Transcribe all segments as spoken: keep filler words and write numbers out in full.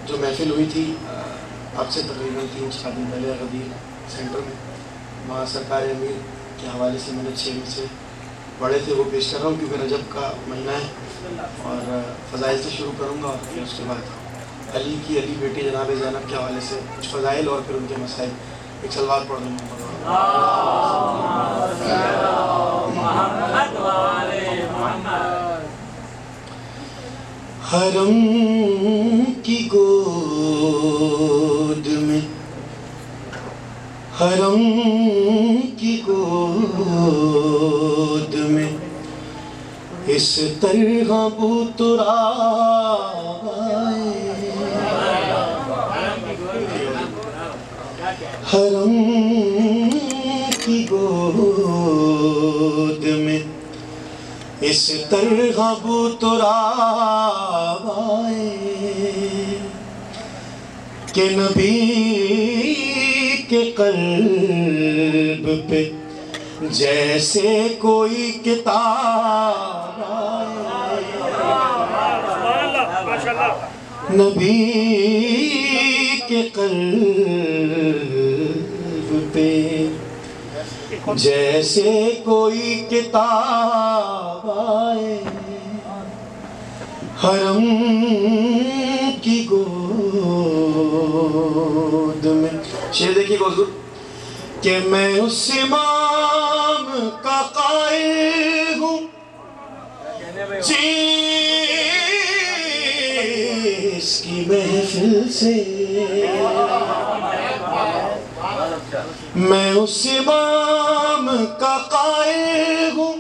جو محفل ہوئی تھی اب سے تقریباً تین چار دن پہلے غدیر سینٹر میں، وہاں سرکار امیر کے حوالے سے میں نے چھ میں سے بڑے تھے وہ پیش کر رہا ہوں، کیونکہ رجب کا مہینہ ہے اور فضائل سے شروع کروں گا، اور پھر اس کے بعد علی کی علی بیٹی جناب زینب کے حوالے سے کچھ فضائل اور پھر ان کے مسائل، ایک سلوات پڑھ دوں گا۔ حرم کی گود میں، حرم کی گود میں اس طرح بوترائے، حرم کی گود میں اس طرح بوترائے کہ نبی کے قلب پہ جیسے کوئی کتاب آئے، نبی کے قلب پہ جیسے کوئی کتاب آئے، حرم کی گود میں۔ شعر دیکھیے حضور کہ میں اس امام کا قائل ہوں جس کی محفل سے، میں اس امام کا قائل ہوں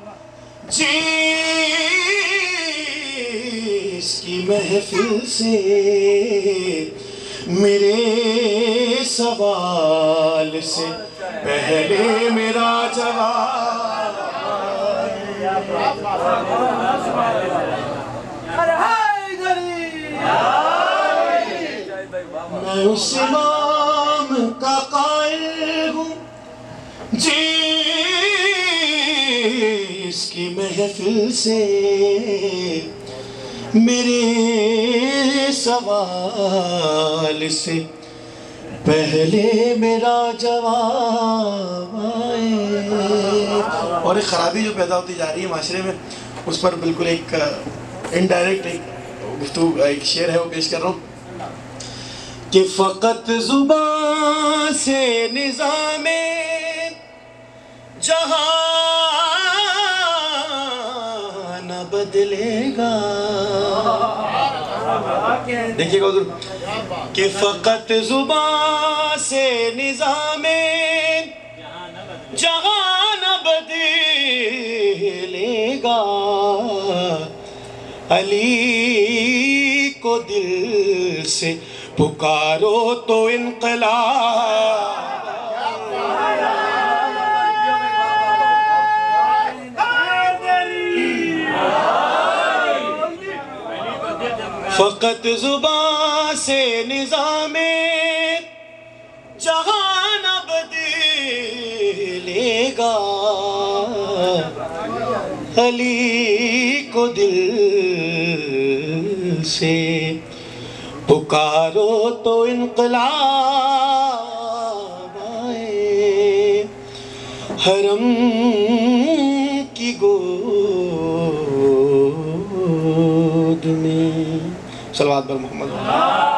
جس کی محفل سے میرے سوال سے پہلے میرا جواب، میں اس امام کا قائل ہوں جس کی محفل سے میرے سوال سے پہلے میرا جواب آئے۔ اور ایک خرابی جو پیدا ہوتی جا رہی ہے معاشرے میں، اس پر بالکل ایک انڈائریکٹ ایک گفتگو، ایک شعر ہے وہ پیش کر رہا ہوں کہ فقط زبان سے نظام جہاں نہ بدلے گا، دیکھیے گا حضور کہ فقط زبان سے نظام جہاں نہ بدلے گا، علی کو دل سے پکارو تو انقلاب، فقط زبان سے نظام جہاں نہ بدلے گا، علی کو دل سے پکارو تو انقلاب آئے، حرم کی گود میں۔ صلوات بر محمد۔